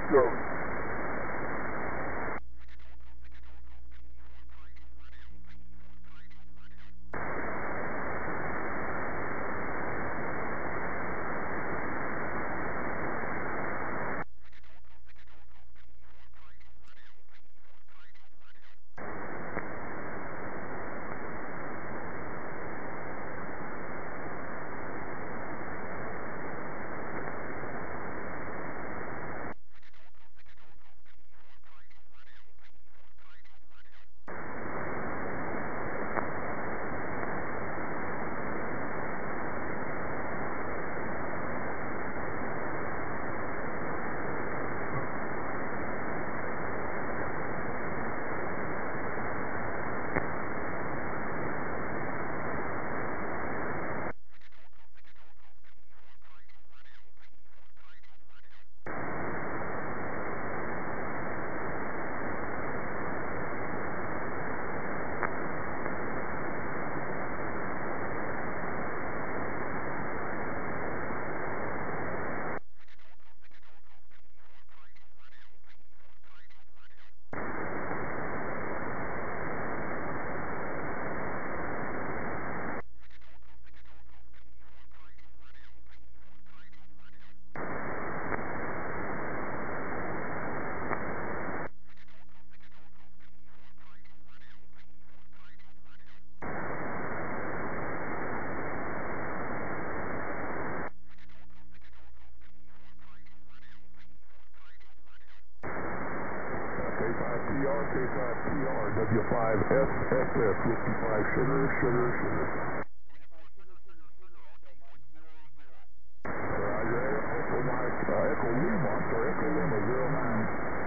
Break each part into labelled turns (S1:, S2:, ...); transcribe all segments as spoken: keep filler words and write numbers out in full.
S1: go. P R, K five P R, W five S S S, Whiskey five, sugar, sugar, sugar. Roger, Echo Mike, uh, Echo Lima, or Echo Lima zero nine.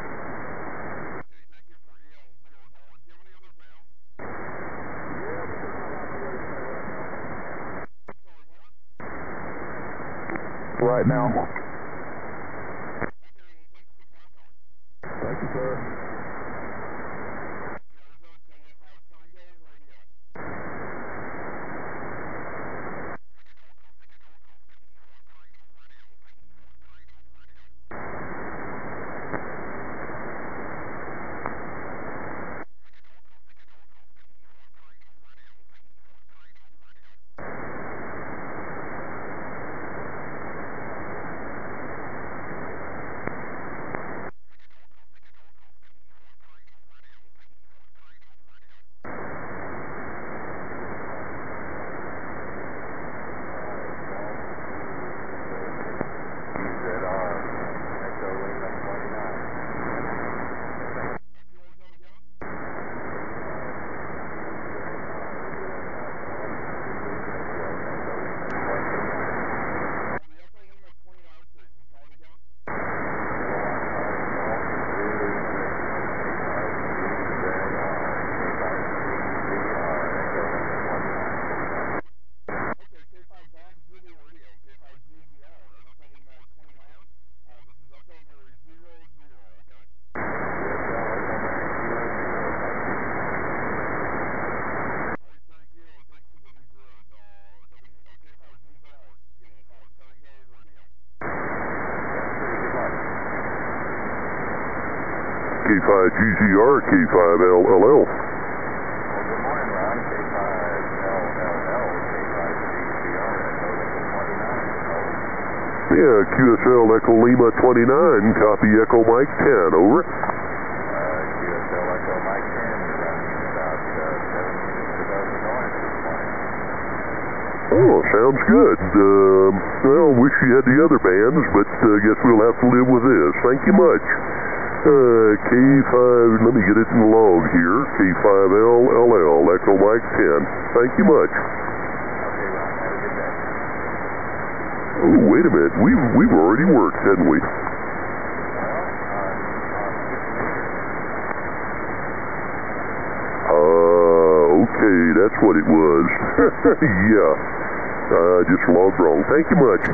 S1: Right now. Thank you, sir. K five G G R, K five L L L.
S2: Well, good morning, Ron. K five L L L, K five G G R, Echo Lima twenty-nine.
S3: Yeah, Q S L Echo Lima twenty-nine, copy Echo Mike ten, over.
S2: Uh, Q S L Echo Mike ten, you're running about uh, seven meters above the noise this morning.
S3: Oh, sounds good. Uh, well, wish you had the other bands, but I uh, guess we'll have to live with this. Thank you much. Uh, K five, let me get it in the log here. K five L L L, Echo Mike ten. Thank you much.
S2: Okay, Ron, have a good day.
S3: Oh, wait a minute. We've, we've already worked, hadn't we?
S2: Well, on, on six meters.
S3: Ah, uh, okay, that's what it was. Yeah. I uh, just logged wrong. Thank you much.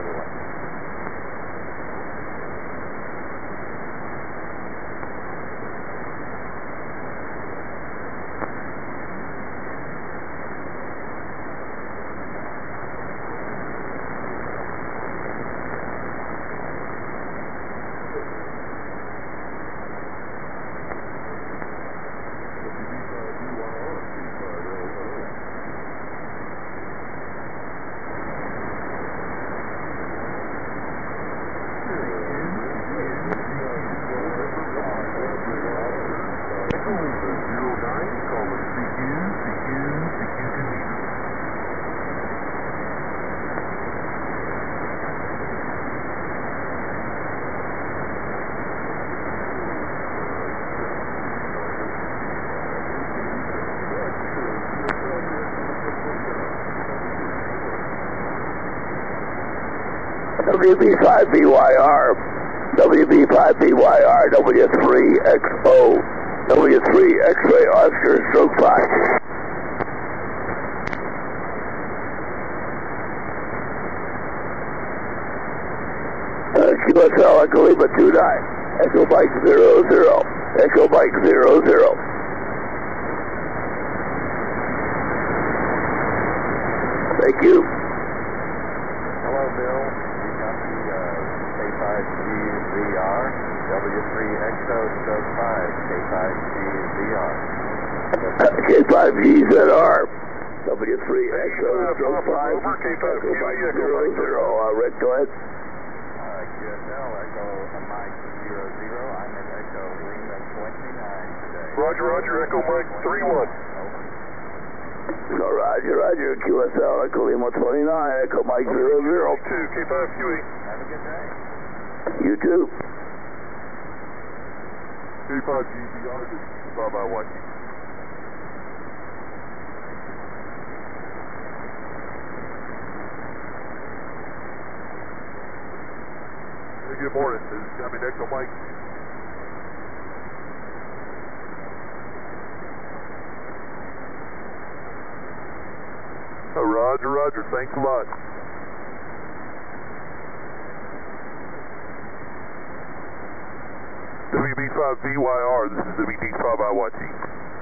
S2: one.
S4: W B five B Y R, W B five B Y R, W three X O, W three X-ray Oscar, stroke five. Uh, Q S L Echo Lima two nine, Echo Mike zero zero, Echo Mike zero zero. Thank you.
S2: Hello, Bill. We got the uh, K five G Z R, W three X O stroke five, K five G Z R.
S4: K five G Z R, W three X O stroke five, Echo Mike zero zero. Uh, Red, go ahead.
S2: Uh, Q S L Echo Mike zero zero. I'm at Echo Lima twenty-nine today.
S3: Roger, Roger, Echo Mike three one.
S4: No, Roger, Roger, Q S L Echo Lima twenty-nine, Echo Mike zero zero.
S3: two, K five Q E.
S2: Have a good day.
S4: You too.
S3: K five G Z R, this is Bob I Y T. Hey, good morning, this is Jimmy Echo Mike. Oh, Roger, Roger, thanks a lot. W B five V Y R, this is W B five I Y T.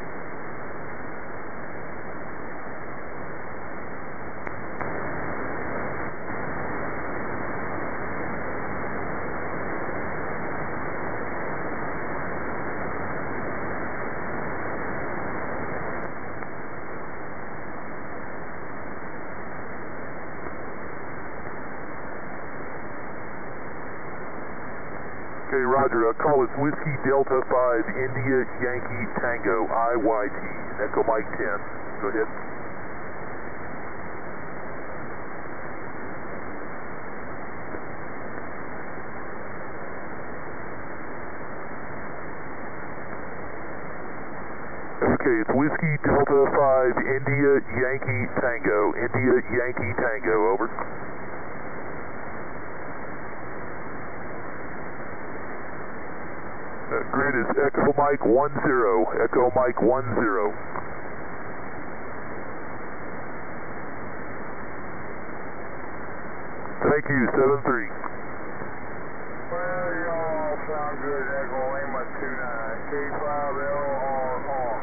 S3: Okay, Roger, uh, call us Whiskey Delta five, India Yankee Tango, I Y T, Echo Mike ten. Go ahead. Okay, it's Whiskey Delta five, India Yankee Tango, India Yankee Tango, over. Uh, grid is Echo Mike one zero, Echo Mike one zero. Thank you, seven three.
S5: Well, you all sound good, Echo Lima two nine, K five L R R.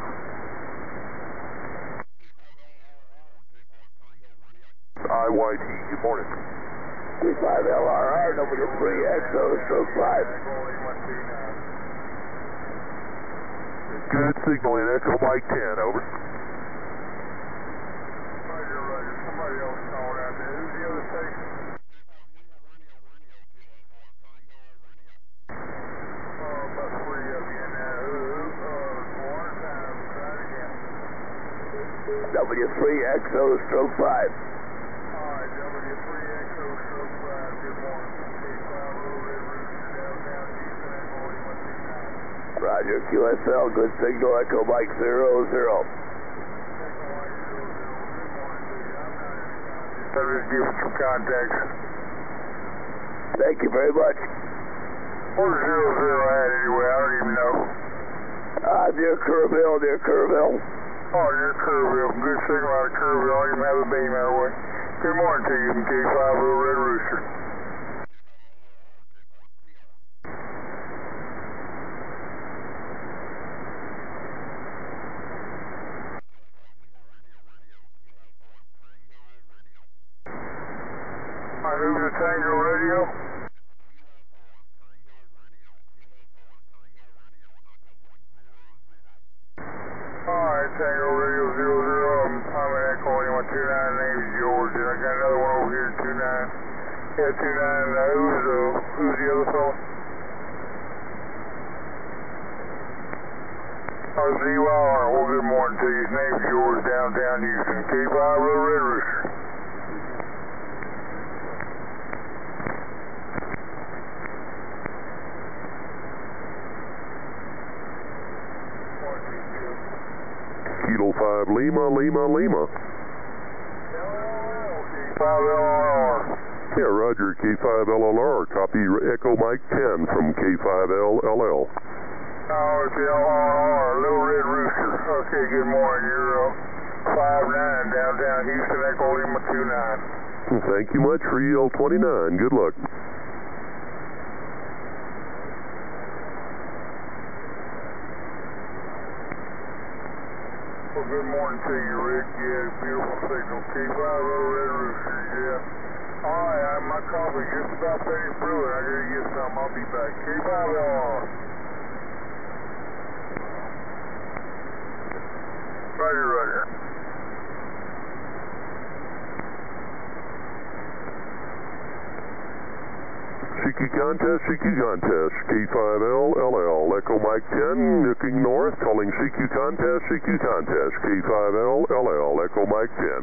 S3: I Y T, good morning.
S4: K five L R R, W three X O stroke five.
S5: Echo Lima two nine.
S3: Good signal in Echo Mike ten, over.
S5: Roger, Roger. Somebody else called out there. Who's the other station? Oh, about three of you in there. Who, who, uh, one time, try it again.
S4: W three X O stroke five.
S5: Alright, W three X O stroke five, good morning. K five Little Red Rooster, downtown Houston, Echo Lima two nine.
S4: Roger, Q S L, good signal, Echo Mike zero zero.
S5: Echo Mike zero zero, good morning to you. I'm not in contact. I'll just give you some contacts.
S4: Thank you very much.
S5: Where's zero zero at anyway? I don't even know.
S4: Uh, near Kerrville, near Kerrville.
S5: Oh, near Kerrville. Good signal out of Kerrville. I'll even have a beam our way. Good morning to you from K five Little Red Rooster. Tango Radio. Alright, Tango Radio zero zero. I'm climbing that calling on two nine. Name's George, and I got another one over here at two nine. Yeah, two nine. Uh, who's, uh, who's the other fellow? Oh, Z Y R. Well, good morning to you. His name's George, downtown Houston. K five Little Red Rooster.
S3: Kilo five Lima, Lima, Lima.
S5: K five L L R.
S3: Yeah, Roger, K five L L R. Copy Echo Mike ten from K five L L L.
S5: Oh, it's L R R, Little Red Rooster. Okay, good morning. You're uh, five nine, downtown Houston, Echo Lima two nine.
S3: Thank you much for E L twenty-nine. Good luck.
S5: Well, good morning to you, Rick. Yeah, beautiful signal. K five Little Red Rooster, yeah. All right, I, my coffee just about finished brewing. I gotta get some. I'll be back. K five L R. Roger, roger.
S3: C Q contest, C Q contest. K five L L L. Echo Mike ten, looking north, calling C Q contest, C Q contest. K five L L L. Echo Mike ten.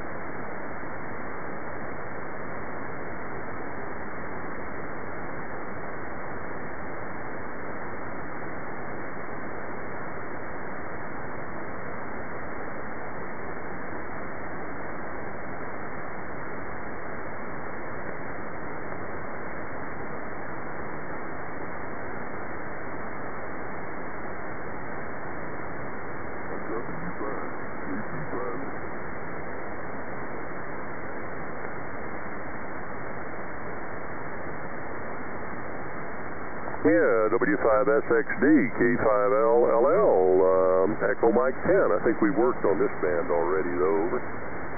S3: Yeah, W five S X D, K five L L L, um, Echo Mike ten. I think we worked on this band already, though. Over.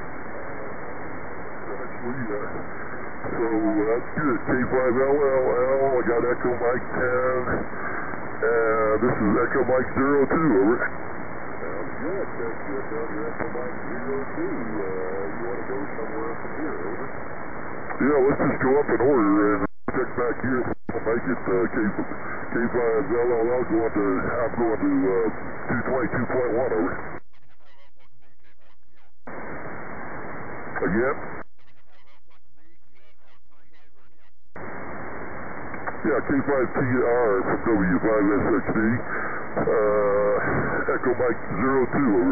S1: Actually, uh, so that's good. K five L L L, I got Echo Mike ten. Uh, this is Echo Mike zero two, over.
S3: Sounds good. That's good. Down to Echo Mike zero two. Uh, you want to go somewhere from here, over?
S1: Yeah, let's just go up in order and check back here. I'll make it uh, K, K five L L L going to, I'm going to uh, two twenty-two point one, over. Again? Yeah, K five T R from W five S X D. Uh, Echo Mike zero two, over.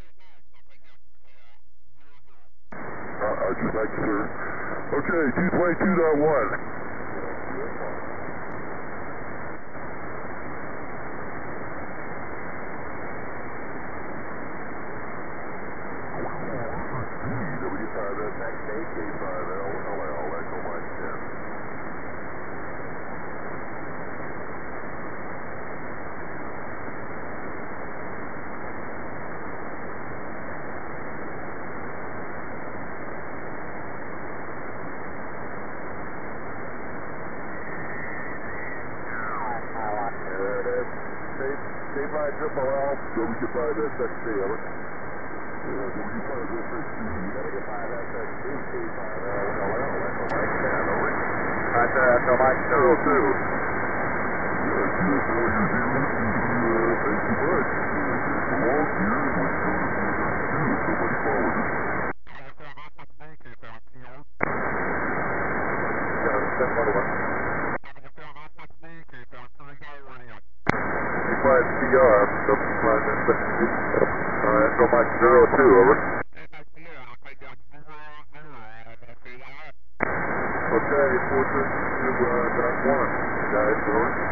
S1: Uh, I just like you, sir. Okay, two twenty-two point one.
S3: W five S X D, K five L L L, Echo Mike ten.
S1: K five Triple L, W five S X D, over. Yeah, W five S X D.
S2: W five S X D, K five L L L, Echo Mike ten, over. That's uh, Echo Mike zero two.
S1: Yeah, beautiful. You're zero two. Uh, thank you much. Come on here. Somebody forward.
S2: Yeah, send one over.
S1: K five T R, W five S X D. Uh, Echo Mike zero two, over. Okay, four thirty-two dot one, guys, over.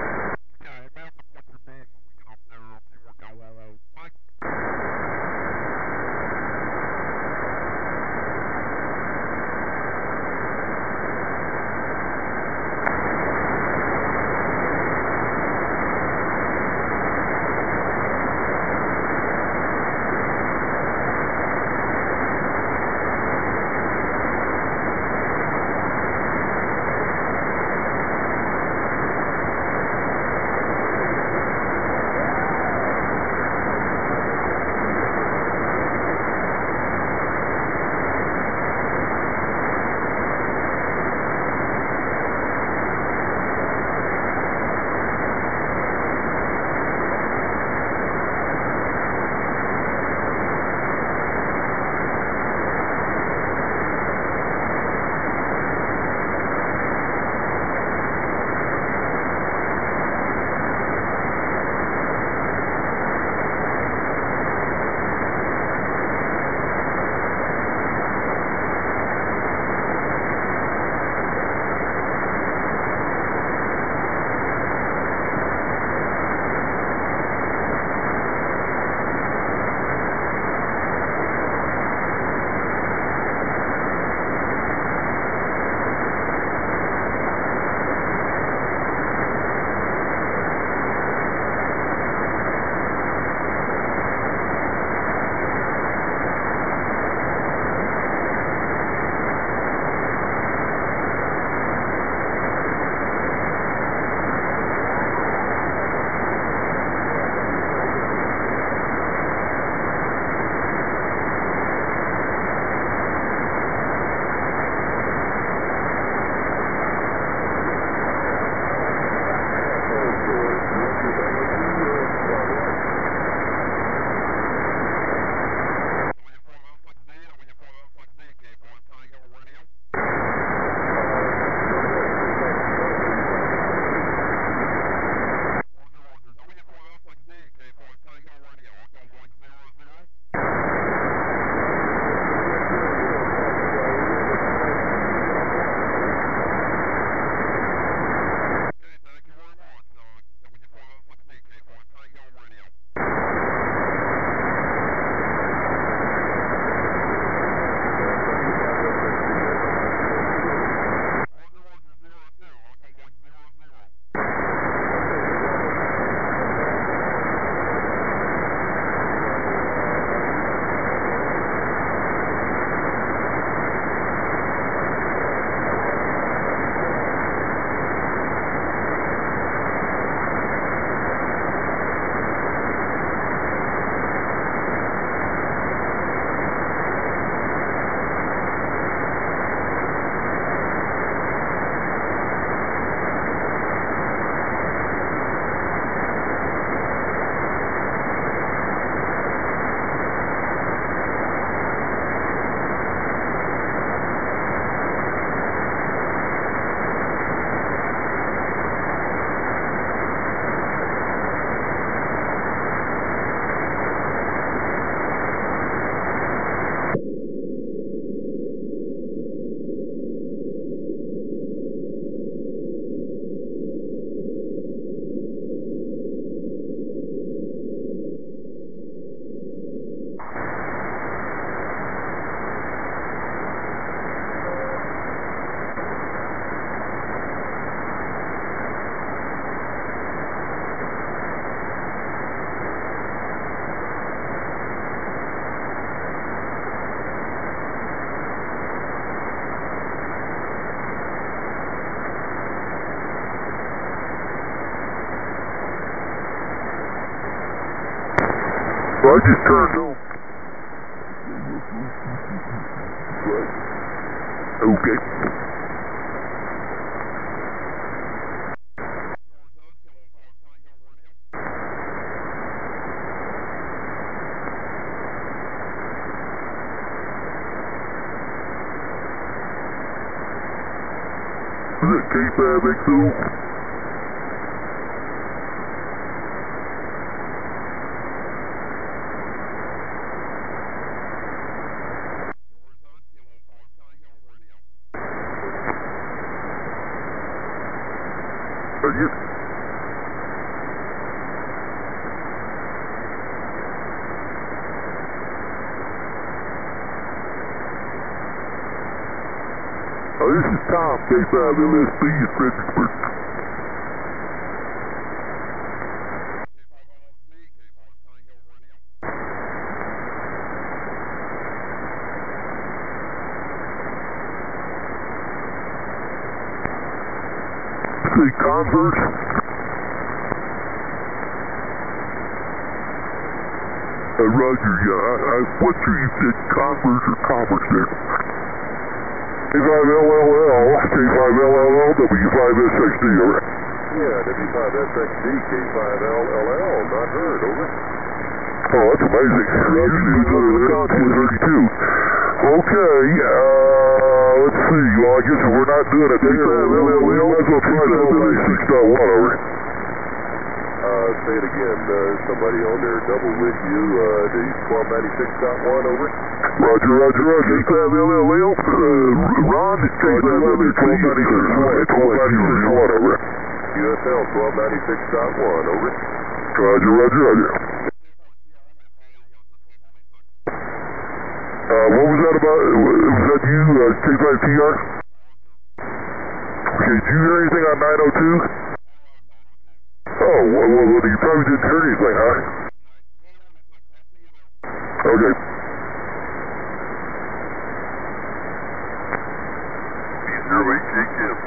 S3: Well, I just turned on. Okay. Is it K five X O? Are you? Oh, this is Tom, K five L S B in Fredericksburg. Say Converse. Uh, Roger, yeah, I, I went through you said Converse or Commerce there. K five L L L, K five L L L, W five S X D, over.
S1: Yeah, W five S X D, K five L L L, not heard, over.
S3: Oh, that's amazing. Usually it's under the Contour thirty-two. Okay, uh, let's see. Well, I guess if we're not doing it there, we might as well try that ninety-six point one, over.
S1: Uh, say it again, uh, somebody on there double with you, uh, the twelve ninety-six point one, over.
S3: Roger, roger, roger. K five L L L, uh, Ron, K five L L L, twelve ninety-six point one, over.
S1: U S L twelve ninety-six point one, over.
S3: Roger, roger, roger. Uh, what was that about? Was that you, uh, K five T R? Okay, did you hear anything on nine oh two? Oh, well, well, well, you probably didn't hear anything, huh? Okay. zero eight J Kim.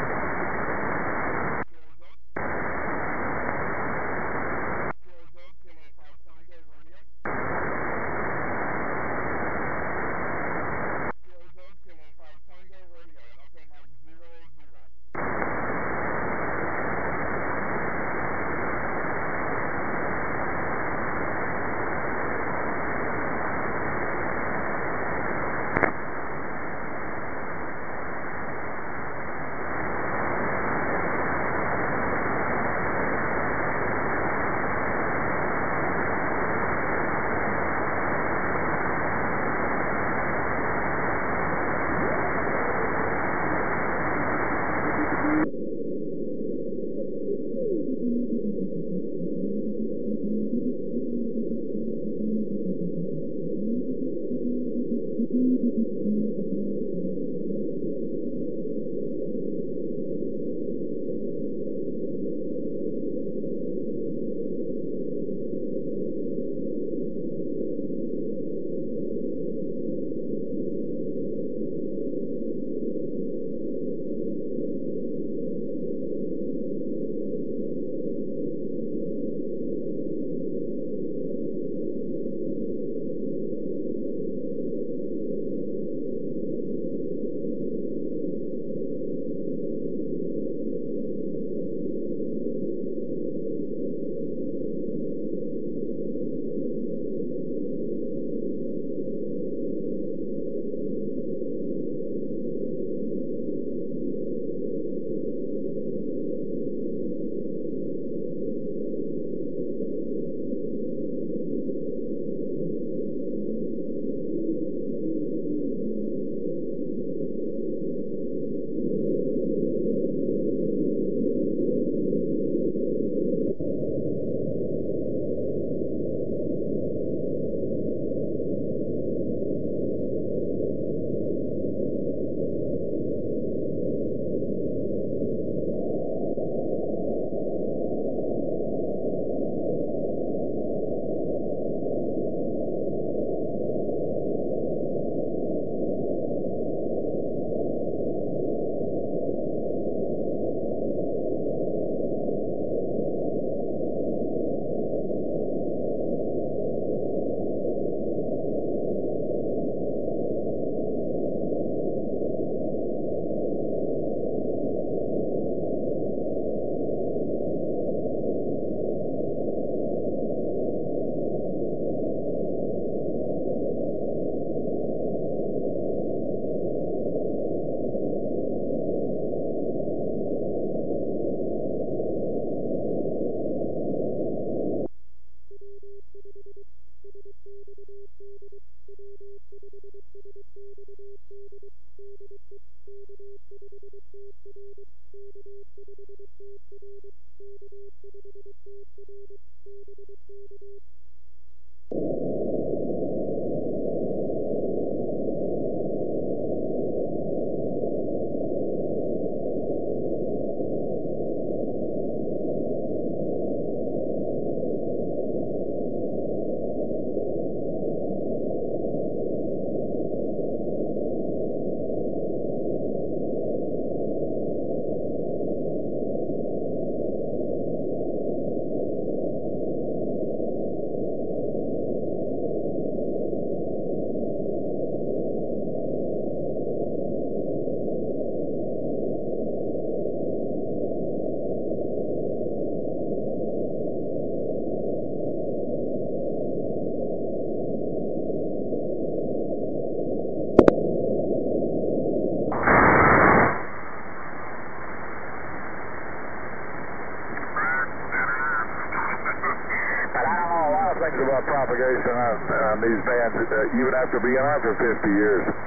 S2: About propagation on, on these bands, uh, even after being on for fifty years.
S3: That's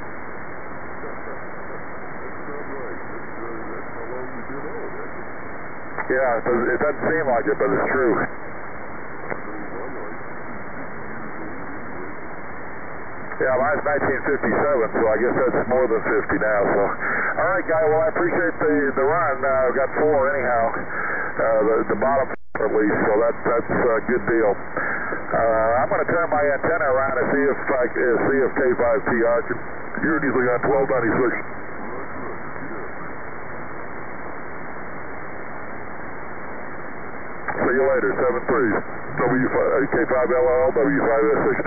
S3: not right. That's, uh, that's how long you've been on, hasn't it?
S2: Yeah, it, does, it doesn't seem like it, but it's true. Yeah, mine's nineteen fifty-seven, so I guess that's more than fifty now. So, all right, guy. Well, I appreciate the the run. Uh, I've got four anyhow. Uh, the the bottom at least, so that that's a good deal. Uh, I'm going to turn my antenna around and see if I uh, see if K five P R can hear anything on twelve ninety-six. See you later, seven three. W K five L L, W five S six D.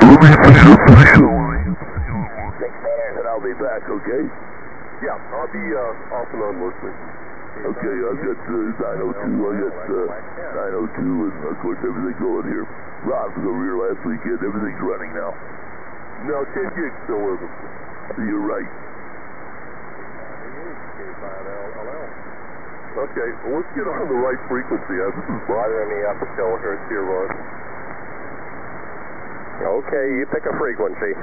S3: Let me finish up for the show.
S4: And I'll be back, okay?
S3: Yeah, I'll be uh, off and on listening.
S4: Okay, I've got uh, nine oh two, I got uh, nine oh two, and of course everything going here. Rob was over here last weekend, everything's running now.
S3: No, ten gigs still isn't.
S4: You're right.
S3: Okay, well, let's get on the right frequency. Uh, this is Bob.
S2: Roger, me up a kilohertz here, Roy. Okay, you pick a frequency.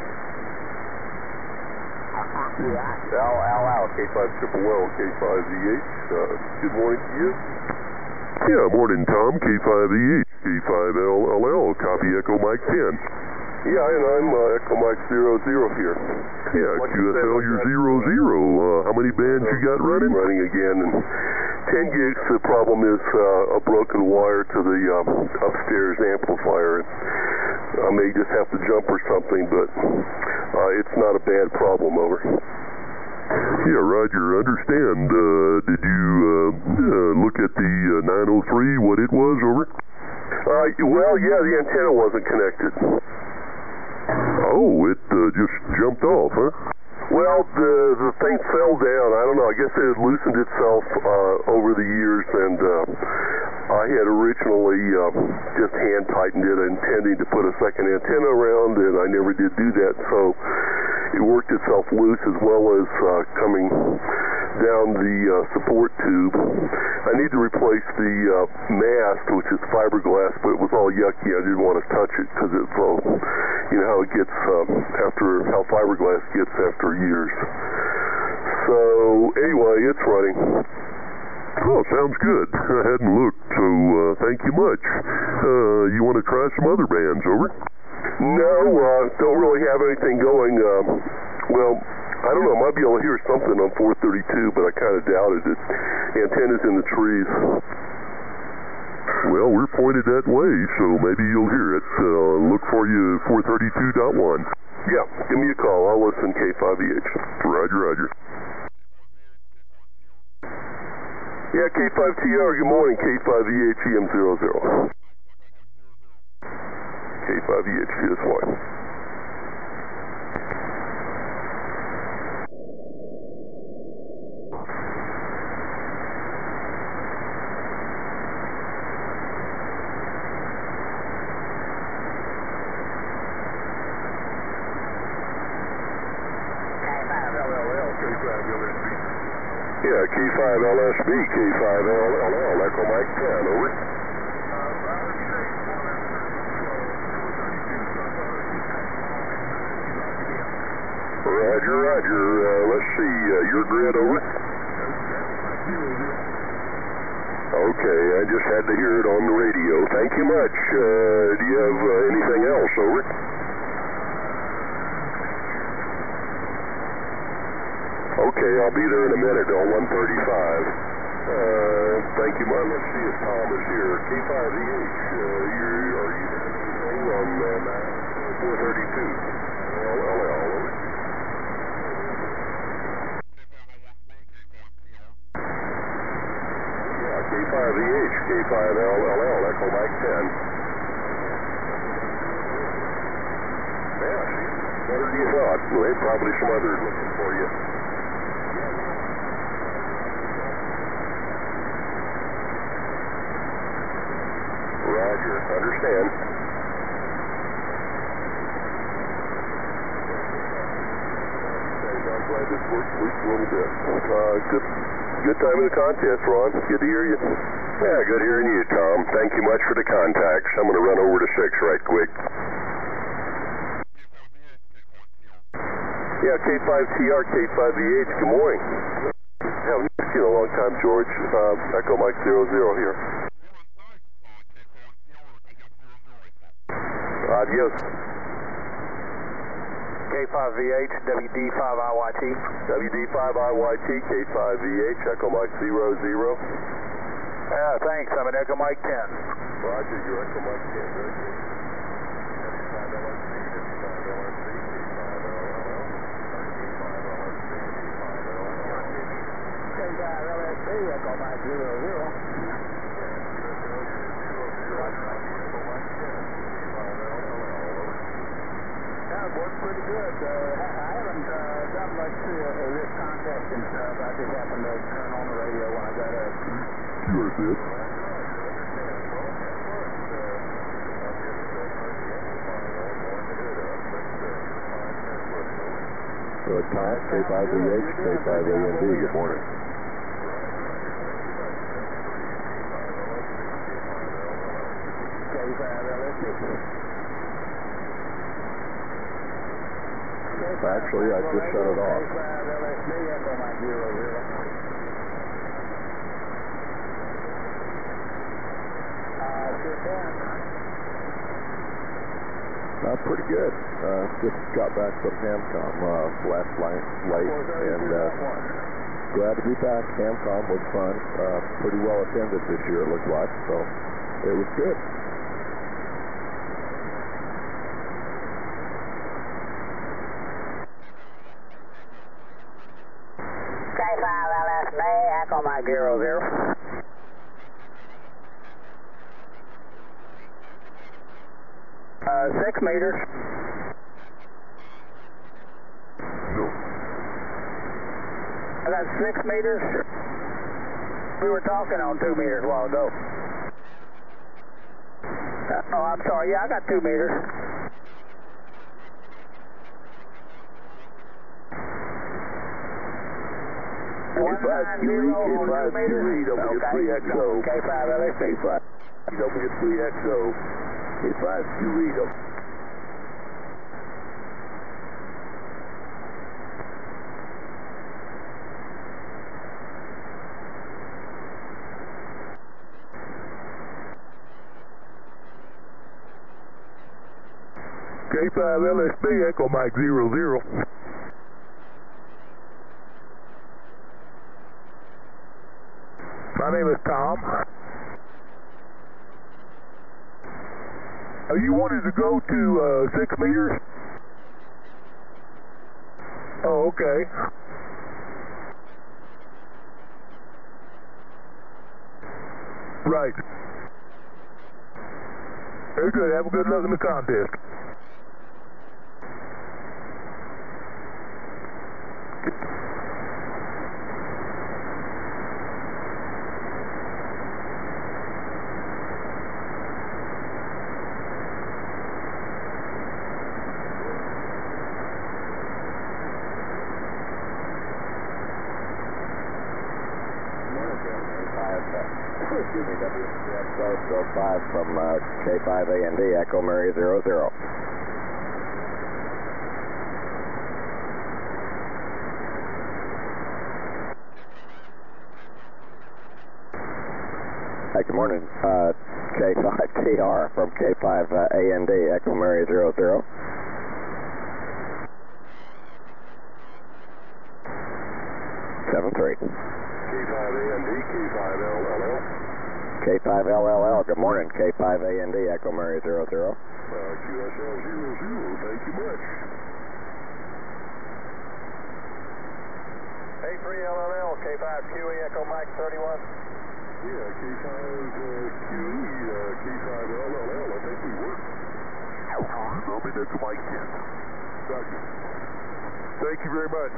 S3: Al, Al, Al, K five triple L, K five V H. Uh, good morning to you.
S1: Yeah, morning, Tom. K five E H, K five L L L, copy Echo Mike ten.
S3: Yeah, and I'm uh, Echo Mike zero zero here.
S1: Yeah, Q S L, you're zero zero. Uh, how many bands you got running?
S3: Running again, and ten gigs. The problem is uh, a broken wire to the um, upstairs amplifier. I may just have to jump or something, but uh, it's not a bad problem, over.
S1: Yeah, Roger, understand. Uh, did you uh, uh, look at the uh, nine oh three, what it was, over?
S3: Uh, well, yeah, the antenna wasn't connected.
S1: Oh, it uh, just jumped off, huh?
S3: Well, the the thing fell down. I don't know. I guess it had loosened itself uh, over the years, and uh, I had originally uh, just hand tightened it, intending to put a second antenna around, and I never did do that. So it worked itself loose, as well as uh, coming down the uh, support tube. I need to replace the uh, mast, which is fiberglass, but it was all yucky. I didn't want to touch it because it's all, you know how it gets uh, after how fiberglass gets after years. So anyway, it's running.
S1: Oh, sounds good. I hadn't looked, so uh, thank you much. Uh, you want to try some other bands, over?
S3: No, uh, don't really have anything going. Uh, well, I don't know. I might be able to hear something on four thirty-two, but I kind of doubted it. Antennas in the trees.
S1: Well, we're pointed that way, so maybe you'll hear it. Uh, look for you four thirty-two point one.
S3: Yeah, give me a call. I'll listen K five E H.
S1: Roger, roger.
S3: Yeah, K five T R, good morning. K five E H E M zero zero. K five E H, P S Y. Yeah, K five L S B, K five L L L, Echo Mike ten, over. Roger, roger. Uh, let's see, uh, your grid, over. Okay, I just had to hear it on the radio. Thank you much. Uh, do you have uh, anything else, over? Okay, I'll be there in a minute on one thirty-five. Uh, thank you much. Let's see if Tom is here. K five E H, uh, you, are you hearing anything on uh, four thirty-two? L L L, over. Yeah, K five E H, K five L L L, Echo Mike ten. Yeah, better than you thought. Well, there's probably some others looking for you. Roger, understand. I'm glad this worked at least a little bit. Uh, good, good time in the contest, Ron. Good to hear you. Yeah, good hearing you, Tom. Thank you much for the contacts. I'm going to run over to six right quick. Yeah, K five T R, K five E H, good morning. Yeah, we've seen a long time, George. Uh, Echo Mike zero zero here. Adios.
S2: K five V H, W D five I Y T.
S3: W D five I Y T, K five V H, Echo Mike zero zero.
S2: Yeah, thanks. I'm at Echo Mike ten.
S3: Roger, you're Echo Mike ten. Very good. W five L S C, W five L S C, K five L L L. K five L S C, K five L L L.
S4: K five L S C, Echo Mike zero zero.
S5: it worked pretty good. Uh, I haven't uh, done much uh, this contact and stuff. I just happened to turn on the radio when I got up.
S3: Sure did. Uh, Tom, K five V H, K five A N D, good morning.
S5: K five L S D.
S3: Actually, I just shut it off.
S5: K five L S D, Echo Mike zero zero. Uh, sure can.
S3: Uh, pretty good. Uh, just got back from Hamcom uh, last night late, and uh, glad to be back. Hamcom was fun. Uh, pretty well attended this year, it looked like, so it was good.
S5: K five L S D, Echo Mike zero zero. Uh, six meters.
S3: No.
S5: I got six meters. We were talking on two meters a while ago. Uh, oh, I'm sorry. Yeah, I got two meters.
S3: K five Q E, K five Q E, W three X O.
S5: K five L S D.
S3: K five W three X O. K five Q E, W. K five L S D, Echo Mike zero zero.
S2: My name is Tom. Uh, you wanted to go to uh, six meters? Oh, okay. Right. Very good. Have a good luck in the contest.
S3: Excuse me, W three X O, so five from uh, K five A N D, Echo Mary zero zero. Hey, good morning. Uh, K five T R from K five uh, A N D, Echo Mary zero zero. seven three.
S2: K five A N D, K five L L L.
S3: K five L L L, good morning. K five A N D, Echo Mary zero zero.
S2: Uh, Q S L zero zero, thank you much. A three L L L, K five Q E, Echo Mike thirty-one. Yeah, K five Q E, uh, K five L L L, I think we worked. I'll be Echo Mike ten. Gotcha. Thank you very much.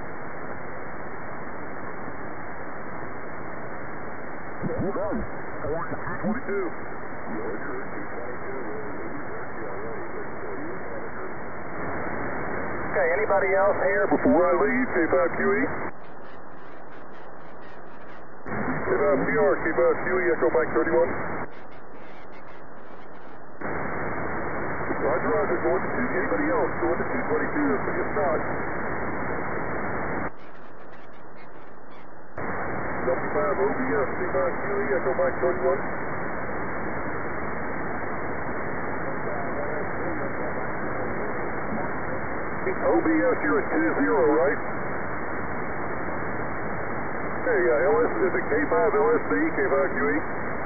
S2: Hold on. I want the two twenty-two. Roger, two twenty-two. Okay, anybody else here before I leave? K five Q E? K five T R, K five Q E, Echo Mike thirty-one. Roger, Roger, going to two. Anybody else going to two twenty-two? If not, W five O B S, K five Q E, Echo Mike thirty-one. O B S, you're at two zero, right? Hey, uh, L S, is it K five L S D, K five Q E?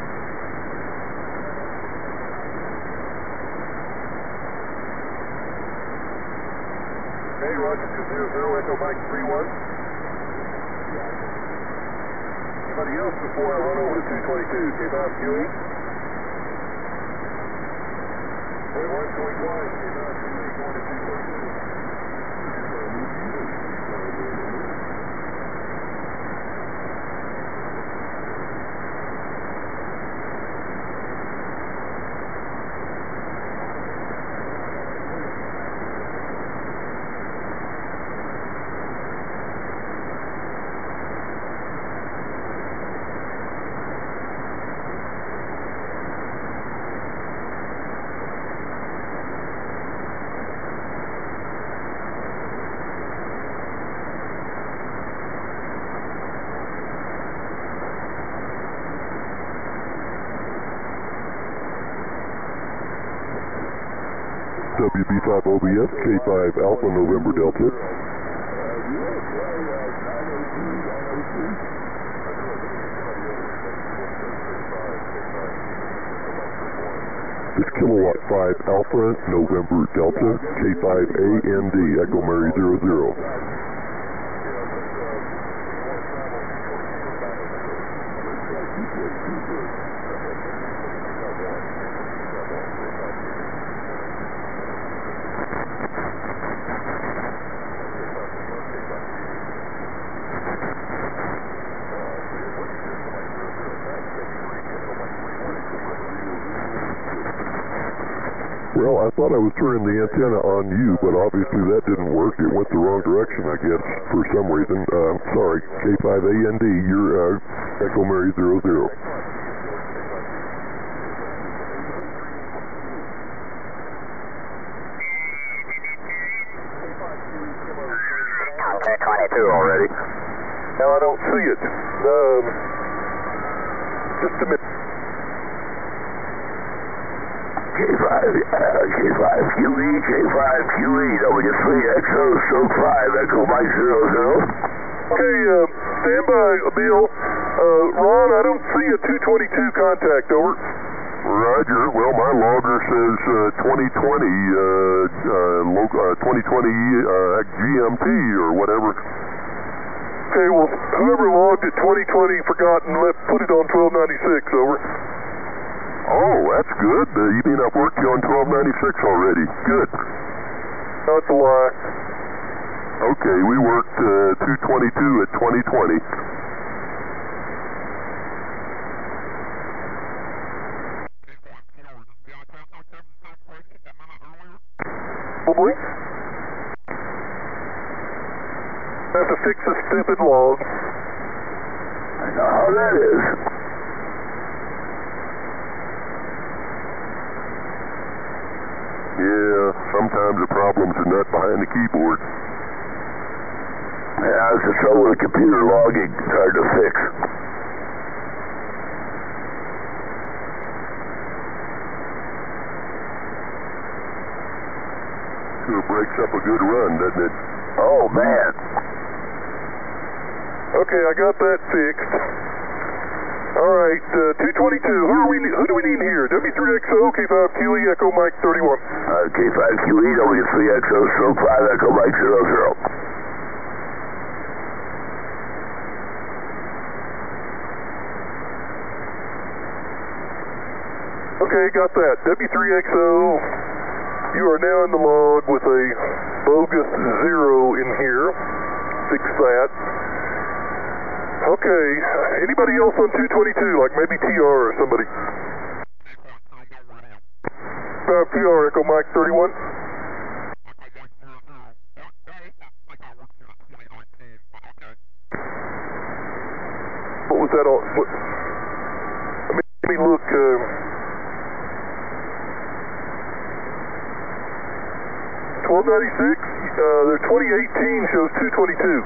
S2: Hey, Roger, two zero zero, Echo Mike three one. Anybody else before I run over to two twenty-two, K five Q E? twenty-one, going twice, K five Q E, going to two twenty-two.
S3: W B five O B S, K five Alpha November Delta. This Kilowatt five Alpha November Delta, K five A N D, Echo Mary zero zero. Well, I thought I was turning the antenna on you, but obviously that didn't work. It went the wrong direction, I guess, for some reason. Uh, sorry, K five A N D, you're uh, Echo Mary zero zero.
S2: two twenty-two already.
S3: No, I don't see it. Um, just a minute.
S4: K five, uh, K five Q E, K five Q E, W three X O, stroke five, Echo Mike zero zero.
S3: Okay, uh, stand by, Bill. Uh, Ron, I don't see a two twenty-two contact, over. Roger. Well, my logger says uh, twenty twenty, uh, uh, local, uh, twenty twenty uh, G M T or whatever. Okay, well, whoever logged at twenty twenty forgot and let, put it on twelve ninety-six, over. Oh, that's good. Uh, you mean I've worked you on twelve ninety-six already? Good. That's a lie. Okay, we worked uh, two twenty-two at twenty twenty. Probably. Have to fix this stupid log.
S4: I know how that is.
S3: Yeah, sometimes the problems are not behind the keyboard.
S4: Yeah, that's the trouble with computer logging. It's hard to fix.
S3: Sure breaks up a good run, doesn't it?
S4: Oh, man.
S3: Okay, I got that fixed. All right, uh, two twenty-two. Who are we? Who do we need here? W three X O, K five Q E, Echo Mike thirty-one.
S4: Uh, K five Q E, W three X O, stroke five, Echo Mike zero zero.
S3: Okay, got that. W three X O, you are now in the log with a bogus zero in here. Fix that. Okay, anybody else on two twenty-two, like maybe T R or somebody? five T R, Echo Mike thirty-one. What was that on? What? Let me, let me look. Uh, twelve ninety-six, uh, their twenty eighteen shows two twenty-two.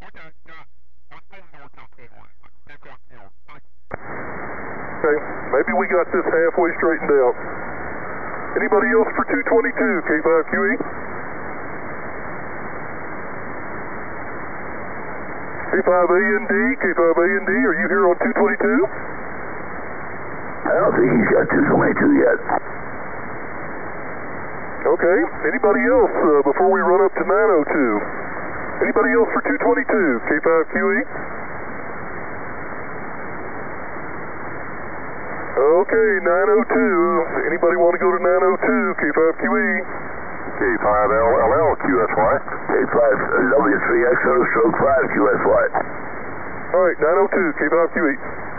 S3: Okay, maybe we got this halfway straightened out. Anybody else for two twenty-two, K five Q E? K five A N D, K five A N D, are you here on two twenty-two?
S4: I don't think he's got two twenty-two yet.
S3: Okay, anybody else uh, before we run up to nine oh two? Anybody else for two twenty-two, K five Q E? Okay, nine oh two. Anybody want to go to nine oh two, K five Q E?
S2: K five L L Q S Y.
S4: K five W three X O, stroke five, Q S Y.
S3: All right, nine oh two, K five Q E.